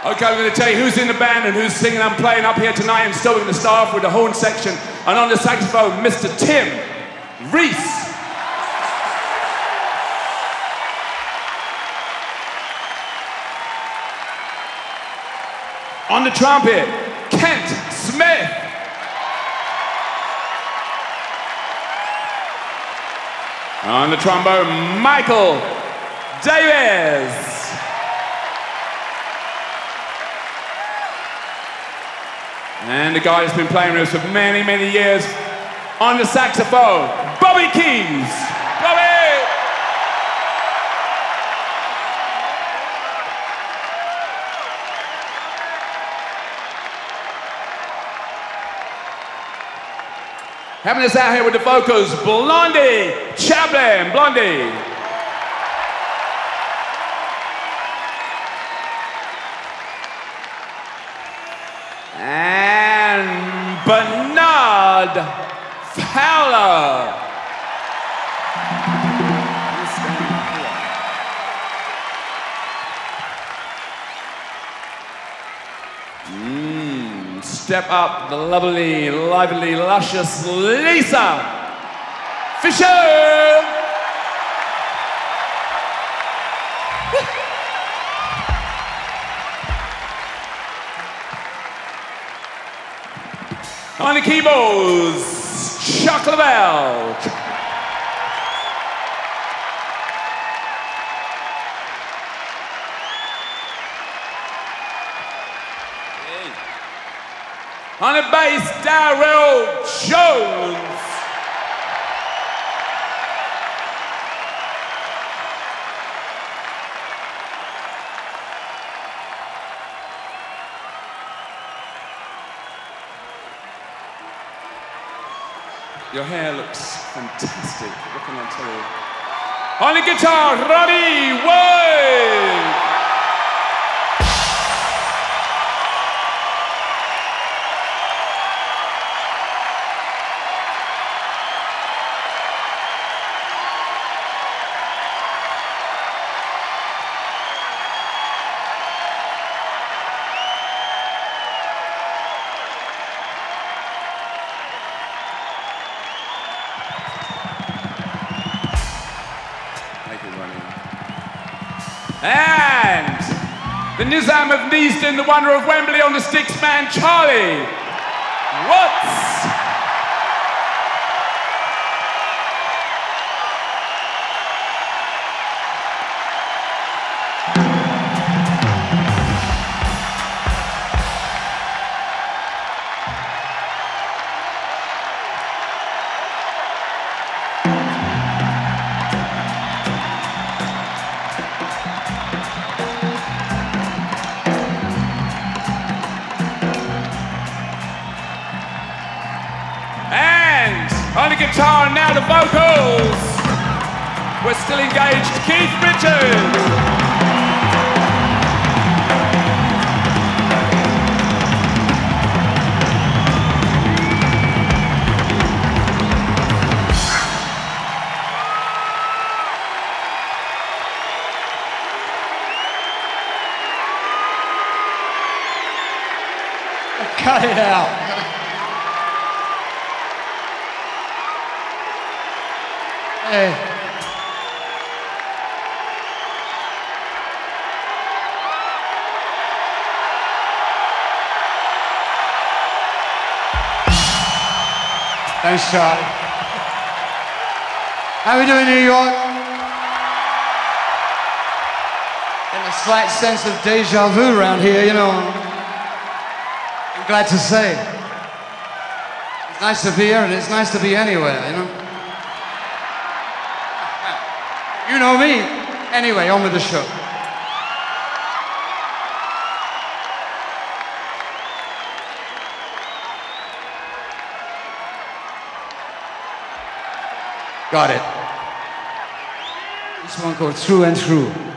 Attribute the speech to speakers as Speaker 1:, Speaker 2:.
Speaker 1: Okay, I'm going to tell you who's in the band and who's singing and playing up here tonight. And still we're going to start off with the horn section. And on the saxophone, Mr. Tim Reese. On the trumpet, Kent Smith. On the trombone, Michael Davis. And the guy that's been playing with us for many, many years on the saxophone, Bobby Keys. Bobby! Having us out here with the vocals, Blondie Chaplin. Blondie. And Bernard Fowler. Step up, the lovely, lively, luscious Lisa Fisher. On the keyboards, Chuck Lavelle. On the bass, Darrell Jones. Your hair looks fantastic, looking on telly. On the guitar, Ronnie Wood. And the Nizam of Neasden, the wonder of Wembley on the sticks man, Charlie Watts. On the guitar and now the vocals. We're still engaged, Keith Richards.
Speaker 2: Cut it out. Hey. Thanks, Charlie. How we doing, New York? Getting a slight sense of deja vu around here, you know. I'm glad to say. It's nice to be here and it's nice to be anywhere, you know. You know me. Anyway, on with the show. Got it. This one called Through and Through.